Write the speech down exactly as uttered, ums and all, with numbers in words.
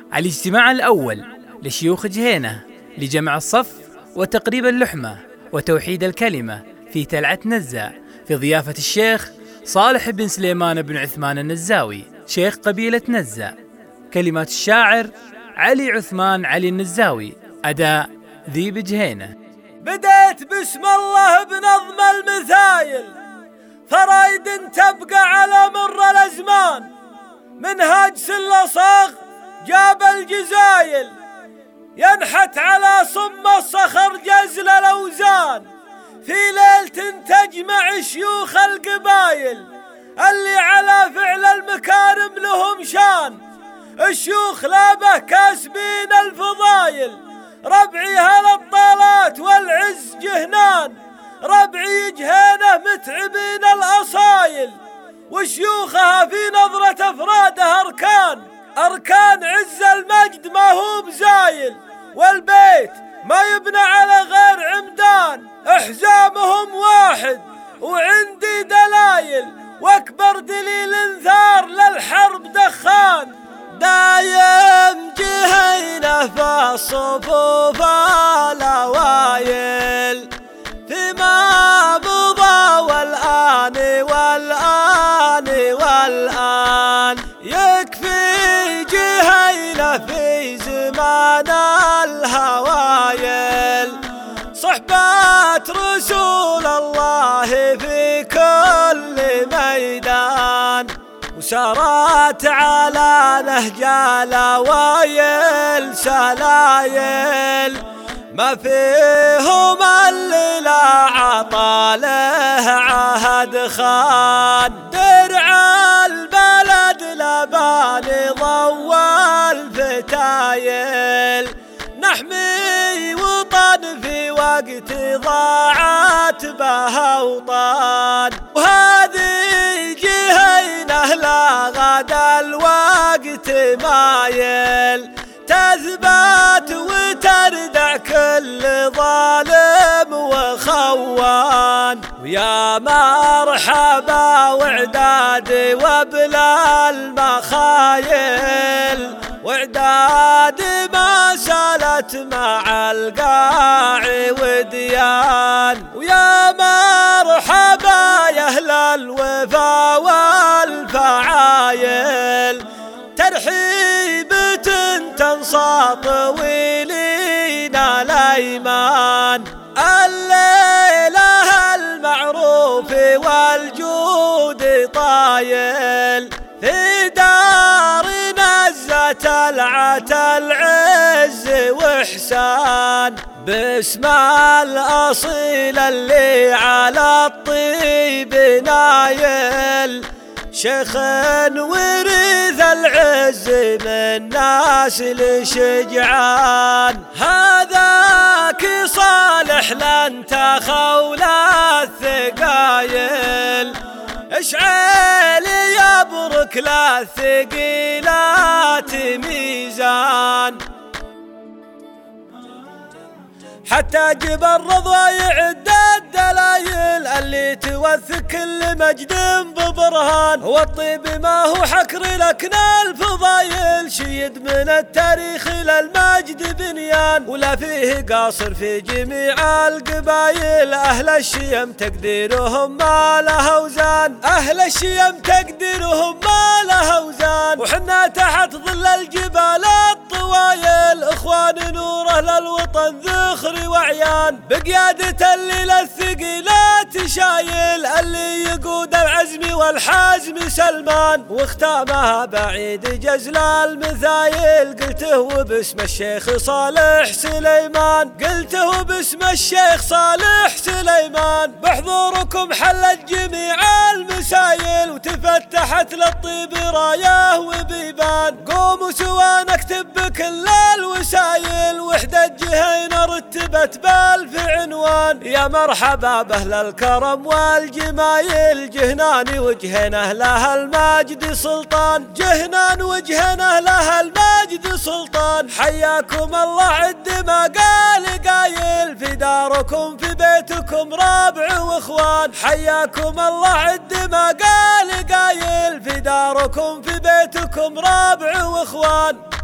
الاجتماع الأول لشيوخ جهينة لجمع الصف وتقريب اللحمة وتوحيد الكلمة في تلعة نزة في ضيافة الشيخ صالح بن سليمان بن عثمان النزاوي شيخ قبيلة نزة. كلمات الشاعر علي عثمان علي النزاوي. أداء ذيب جهينة. بديت بسم الله بنظم المثايل، فرايد تبقى على مر الأزمان، منهاج سل صاغ جاب الجزايل، ينحت على صم الصخر جزل الأوزان، في ليلة تجمع شيوخ القبايل اللي على فعل المكارم لهم شان، الشيوخ لابه كاسبين الفضايل، ربعي هالطالات والعز جهنان، ربعي جهينه متعبين الأصايل، وشيوخها في نظرة أفرادها أركان، أركان عز المجد ما هو بزايل، والبيت ما يبنى على غير عمدان، احزامهم واحد وعندي دلايل، واكبر دليل انذار للحرب دخان، دايم جهينة في الصفوف الأوايل، فيما مضى والآن والآن والآن، يكفي جهينة في زمان الهوايل، صحبات رسول الله في كل ميدان، وسارت على نهج الأوايل سلايل، ما فيهم اللي لا عطى له عهد خان، درع البلد لباني ضوى الفتايل، نحمي وطن في وقت ضاعت به أوطان، وهذه جهينة لا غدا الوقت مايل، تثبت وتردع كل ظالم وخوان، ويا مرحبا وعدادي وبلا المخايل، وعدادي ما سالت مع القاعي وديان، ويا مرحبا يا أهل الوفا والفعايل، ترحيب تنصى طويلين الأيمان، الليلة المعروف والجود طايل، في دار نزة العت العز وإحسان، باسم الأصيل اللي على الطيب نايل، شيخ ورث العز من ناس لشجعان، هذاك صالح لن تخول الثقايل، اشعل يبرك للثقيلات ميزان، حتى جبل رضا يعد الدلايل اللي توثق كل مجد ببرهان، والطيب ما هو حكر لكن الفضايل، شيد من التاريخ للمجد بنيان، ولا فيه قاصر في جميع القبايل، أهل الشيم تقديرهم ما له أوزان، أهل الشيم تقديرهم ما له أوزان، وحنا تحت ظل الجبال الطوايل، إخوان نوره للوطن ذخر وعيان، بقيادة اللي للثقيلات شايل، اللي يقود العزم والحزم سلمان، واختامها بعيد جزل المثايل، قلته باسم الشيخ صالح سليمان، قلته باسم الشيخ صالح سليمان، بحضوركم حلت جميع المسايل، وتفتحت للطيب رايه وبيبان، قوموا سوا نكتب بكل الوسايل، وحدة جهينة رتبت بالف عنوان، يا مرحبا بأهل الكرم والجمايل، جهنان وجهنا لها المجد سلطان، جهنان وجهنا لها المجد سلطان، حياكم الله عد ما قال قايل، في داركم في بيتكم رابع واخوان، حياكم الله عد ما قال قايل، في داركم في بيتكم رابع واخوان.